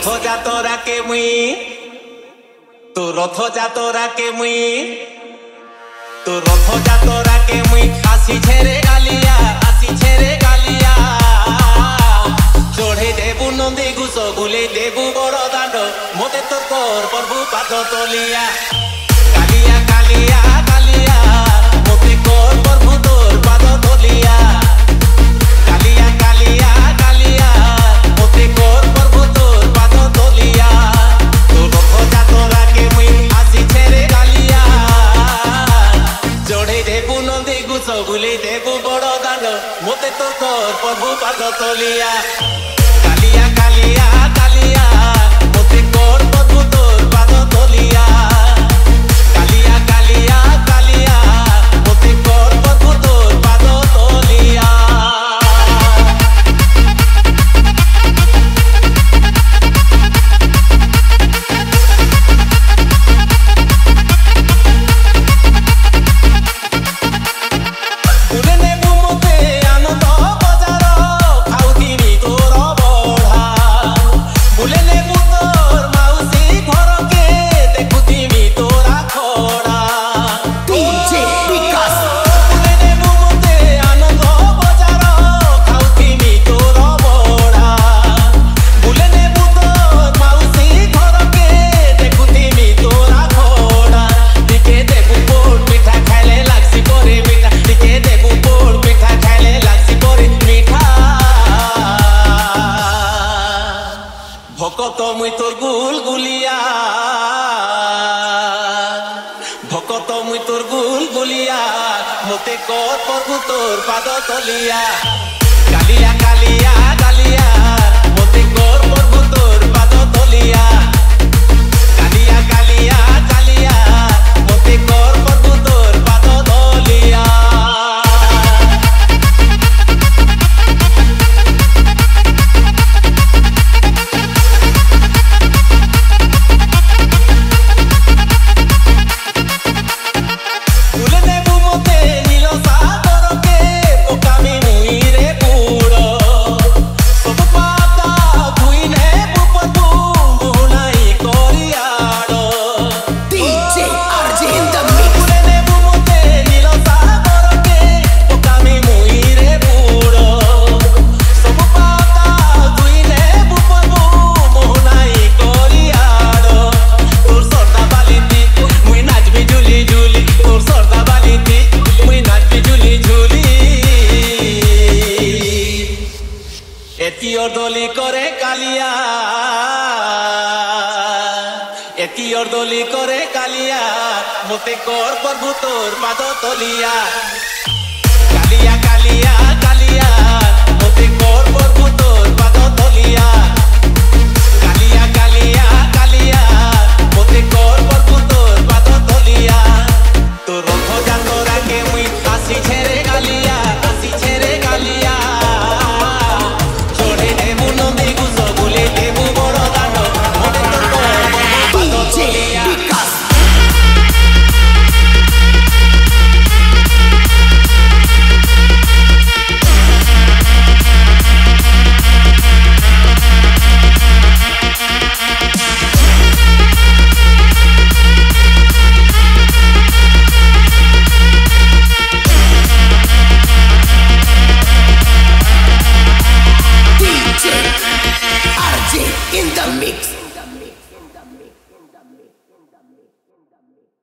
রথ যাতরাকে মুই তো রথ যাতরাকে মুই তো রথ যাতরাকে মুই আসি ছেড়ে গালিয়া চড়ে দেবু নন্দী গুছ গুলে দেবু বড় দাঁড় মতে তো কর প্রভু পাদ তলিয়া কালিয়া কালিয়া কালিয়া মতে কর প্রভু তোর পাদ তলিয়া কালিয়া কালিয়া কালিয়া মতে কর প্রভু তোর পাদ তলিয়া তো রথ যাতরাকে মুই আসি ছেড়ে গালিয়া চড়ে দেবু নন্দী গুছ গুলে দেবু বড় দাঁড় মতে তো কর প্রভু পাদ তলিয়া কালিয়া কালিয়া কালিয়া মতে কর প্রভু তোর পাদ তলিয়া কালিয়া কালিয়া কালিয়া মতে কর প্রভু তোর পাদ তলিয়া ভুলে নেবু মতে আনন্দ বাজার খাউথিনি তোর বড়া ভুলে নেবু তোর মাউসী ঘরকে দেখুথিমি তোরা খড়া DJ Vikas ভুলে নেবু মতে আনন্দ বাজার খাউথিমি তোর বড়া ভুলে নেবু তোর মাউসী ঘরকে দেখুথিমি তোরা খড়া দিকে দেবু পোড় পিঠা খাইলে লাগছি পরে মিঠা দিকে দেবু পোড় পিঠা খাইলে লাগছি পরে মিঠা ভকত মুই তোর গুলগুলিয়া ভকত মুই তোর গুলগুলিয়া মতে কর প্রভু তোর পাদ তলিয়া কালিয়া কালিয়া কালিয়া মতে কর প্রভু তোর পাদ তলিয়া কালিয়া কালিয়া কালিয়া মতে কর প্রভু তোর পাদ তলিয়া ভুলে নেবু মতে নীল সাগরকে পোকামি মুইরে পুড়ো সবু পাতা ধুই নেবু প্রভু বুনাই করিয়াড়ো DJ RJ in the mix ভুলে নেবু মতে নীল সাগরকে পোকামি মুইরে পুড়ো সবু পাতা ধুই নেবু প্রভু বুনাই করিয়াড়ো তোর সর্দা বালিতি মুই নাচবি ঝুলি ঝুলি তোর সর্দা বালিতি মুই নাচবি ঝুলি ঝুলি এটি অর্দলি করে কালিয়া এটি অর্দলি করে কালিয়া মতে কর প্রভু তোর পাদ তলিয়া কালিয়া কালিয়া কালিয়া মতে কর প্রভু তোর পাদ তলিয়া কালিয়া কালিয়া কালিয়া মতে কর প্রভু তোর পাদ তলিয়া তোর রথ যাতরাকে মুই আসি ছেড়ে গালিয়া চড়ে দেবু নন্দী গুছ গুলে দেবু বড় দাঁড় মতে তো কর প্রভু পাদ DJ তলিয়া Vikas DJ RJ in the mix